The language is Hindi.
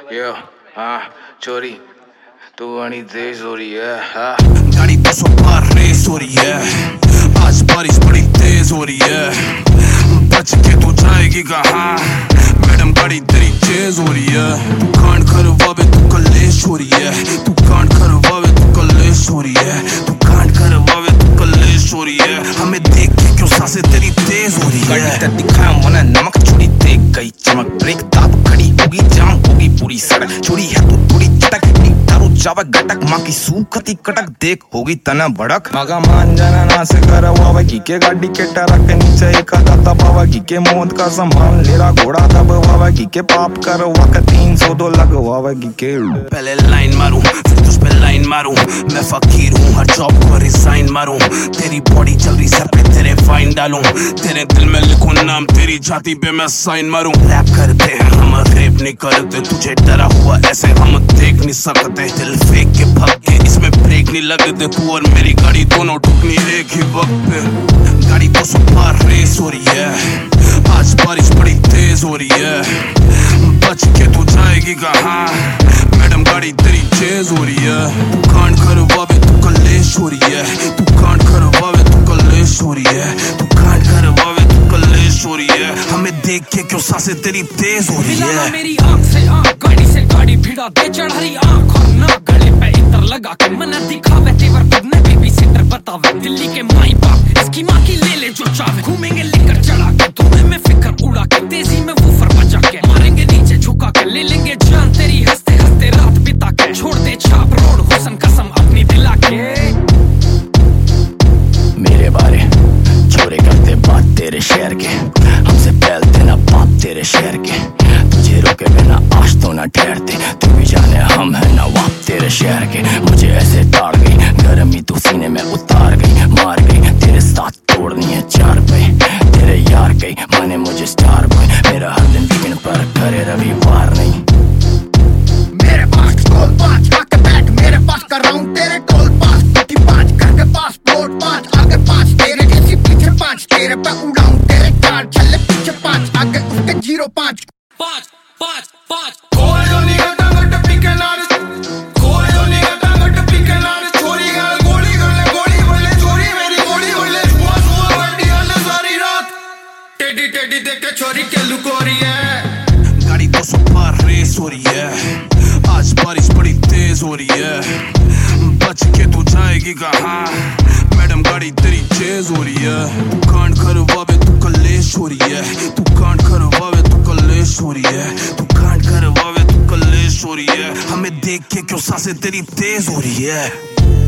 यो हाँ चोरी तू बड़ी तेज हो रही है हाँ। गाड़ी 200 पार रेस हो रही है, आज बारिश बड़ी तेज हो रही है, बच के तू जाएगी कहाँ मैडम गाड़ी तेरी तेज हो रही है। तू कांड करवावे तू कलेश हो रही है, तू कांड करवावे तू कलेश हो रही है, तू कांड करवावे तू कलेश हो रही है। हमें देख के क्यों सांसें तेरी तेज हो रही है। गाड़ी तेरी दिखाया मना नमक चुड़ी देख गई चमक, ब्रेक दाब खड़ी होगी जाम होगी पूरी सड़क, चोरी है तू थोड़ी चटक तारू जावा गटक माँ की सूखती कटक देख होगी तना भड़क। मगा मान जाना ना से करवावा की के गाड़ी के टरक नीचे एक दाता पावा की के मौत का संभाल लेरा घोड़ा दबवावा की के पाप करवा का 302 लगवावा की के। पहले लाइन मारूं फिर तुझ पे लाइन मारूं, मैं फकीर हूँ हर जॉब को रिजाइन मारूं, तेरी बॉडी चल रही सर पे तेरे फाइन डालूं, तेरे दिल में लिखूं नाम तेरी छाती पे मैं साइन मारूं। रैप करते हैं हम रेप नहीं करते, तुझे डरा हुआ ऐसे हम देख नहीं सकते, दिल फेंक के भाग के इसमें ब्रेक नहीं लगते, तू और मेरी गाड़ी दोनों ठुकनी एक ही वक्त पे। गाड़ी 200 पार रेस हो रही है, आज बारिश बड़ी तेज हो रही है, बच के तू जाएगी कहाँ मैडम गाड़ी तेरी तेज हो रही है। तू कांड करवावे तू कलेश हो रही है, तू कांड करवावे तू कलेश हो रही है, तू कांड करवावे तू कलेश हो रही है। हमें देख के क्यों सांसें तेरी तेज हो रही है। मेरी आंख से आंख गाड़ी से गाड़ी भिड़ा दे चढ़ाई आंख और ना गले पे इतर लगा के मन दिखावे तेवर खुदने बेबी सिटर बतावे दिल्ली के माई बाप इसकी माँ की ले जो चावे, घूमेंगे लेकर चढ़ा के धुएं में फिकर उड़ा के तेजी में वूफर बजा के मारेंगे नीचे झुका के ले लेंगे जान तेरी हंसते हंसते रात बिता के छोड़ दे छाप रोड हुसन कसम अपनी दिला के। मेरे बारे चोरी करते बात तेरे शहर के, हमसे पहलते ना बाप तेरे शहर के, तुझे रोके बिना आज तो ना ठहरते, तू भी जाने हम है नवाब तेरे शहर के। मुझे ऐसे ताड़ गई गर्मी तू सीने में उतार गई, मार गई तेरे साथ तोड़नी है 4 पे तेरे यार गई माने मुझे स्टार बॉय, मेरा हर दिन वीकेंड पर करे रविवार नहीं। मेरे पास टोल पास आके बैठ मेरे पास कर रहा हूँ तेरे टोल पास 5 करके पासपोर्ट 5 आगे 5 तेरे जैसी पीछे 5 तेरे पे उड़ाऊं तेरे 4 छल्ले पीछे 5 आगे उसके 05 5 5 5 टेडी देख के छोरी के लुको रही है। गाड़ी 200 पार रेस हो रही है, आज बारिश बड़ी तेज हो रही है, बच के तू जाएगी कहाँ मैडम गाड़ी तेरी तेज हो रही है। तू कांड करवावे तू कलेश हो रही है, तू कांड करवावे तू कलेश हो रही है, तू कांड करवावे तू कलेश हो रही है। हमें देख के क्यों सांसें तेरी तेज हो रही है।